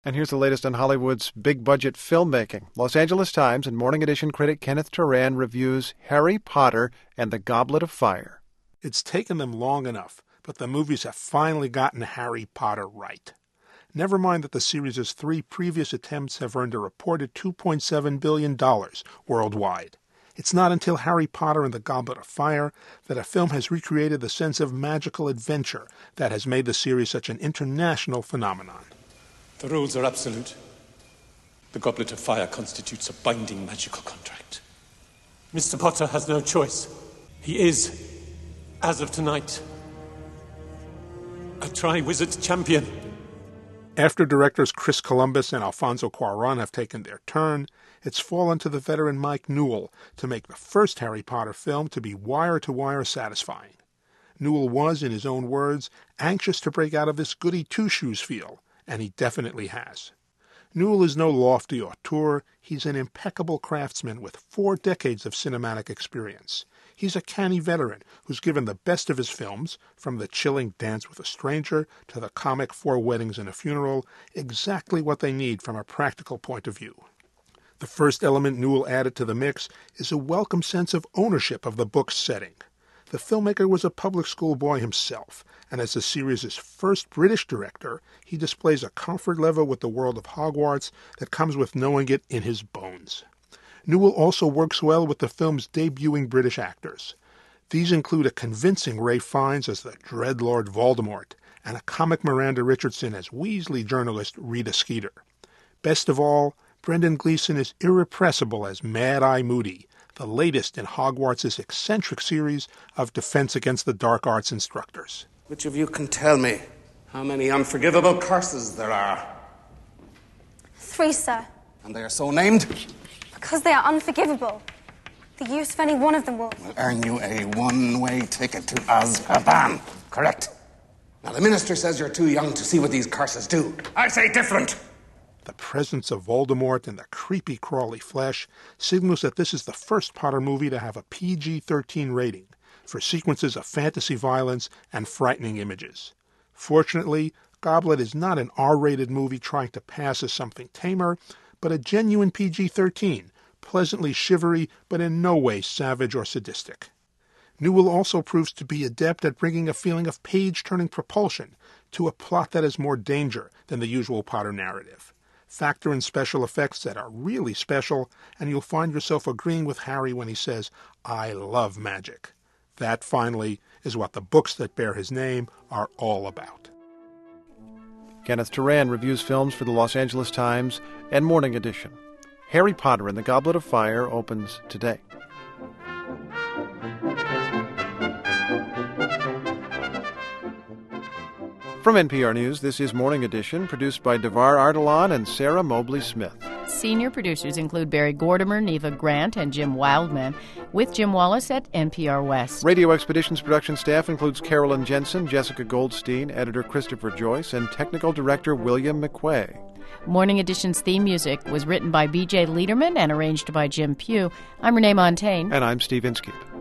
And here's the latest on Hollywood's big-budget filmmaking. Los Angeles Times and Morning Edition critic Kenneth Turan reviews Harry Potter and the Goblet of Fire. It's taken them long enough, but the movies have finally gotten Harry Potter right. Never mind that the series' 3 previous attempts have earned a reported $2.7 billion worldwide. It's not until Harry Potter and the Goblet of Fire that a film has recreated the sense of magical adventure that has made the series such an international phenomenon. The rules are absolute. The Goblet of Fire constitutes a binding magical contract. Mr. Potter has no choice. He is, as of tonight, a Tri-Wizard champion. After directors Chris Columbus and Alfonso Cuarón have taken their turn, it's fallen to the veteran Mike Newell to make the first Harry Potter film to be wire-to-wire satisfying. Newell was, in his own words, anxious to break out of this goody-two-shoes feel, and he definitely has. Newell is no lofty auteur. He's an impeccable craftsman with 4 decades of cinematic experience. He's a canny veteran who's given the best of his films, from the chilling Dance with a Stranger to the comic 4 Weddings and a Funeral, exactly what they need from a practical point of view. The first element Newell added to the mix is a welcome sense of ownership of the book's setting. The filmmaker was a public school boy himself, and as the series' first British director, he displays a comfort level with the world of Hogwarts that comes with knowing it in his bones. Newell also works well with the film's debuting British actors. These include a convincing Ralph Fiennes as the dread Lord Voldemort, and a comic Miranda Richardson as Weasley journalist Rita Skeeter. Best of all, Brendan Gleeson is irrepressible as Mad-Eye Moody, the latest in Hogwarts' eccentric series of Defense Against the Dark Arts instructors. Which of you can tell me how many unforgivable curses there are? 3, sir. And they are so named? Because they are unforgivable. The use of any one of them will earn you a one-way ticket to Azkaban, correct? Now, the minister says you're too young to see what these curses do. I say different. The presence of Voldemort in the creepy, crawly flesh signals that this is the first Potter movie to have a PG-13 rating for sequences of fantasy violence and frightening images. Fortunately, Goblet is not an R-rated movie trying to pass as something tamer, but a genuine PG-13, pleasantly shivery but in no way savage or sadistic. Newell also proves to be adept at bringing a feeling of page-turning propulsion to a plot that is more danger than the usual Potter narrative. Factor in special effects that are really special, and you'll find yourself agreeing with Harry when he says, "I love magic." That, finally, is what the books that bear his name are all about. Kenneth Turan reviews films for the Los Angeles Times and Morning Edition. Harry Potter and the Goblet of Fire opens today. From NPR News, this is Morning Edition, produced by Devar Ardalan and Sarah Mobley-Smith. Senior producers include Barry Gordimer, Neva Grant, and Jim Wildman, with Jim Wallace at NPR West. Radio Expedition's production staff includes Carolyn Jensen, Jessica Goldstein, editor Christopher Joyce, and technical director William McQuay. Morning Edition's theme music was written by B.J. Liederman and arranged by Jim Pugh. I'm Renee Montaigne. And I'm Steve Inskeep.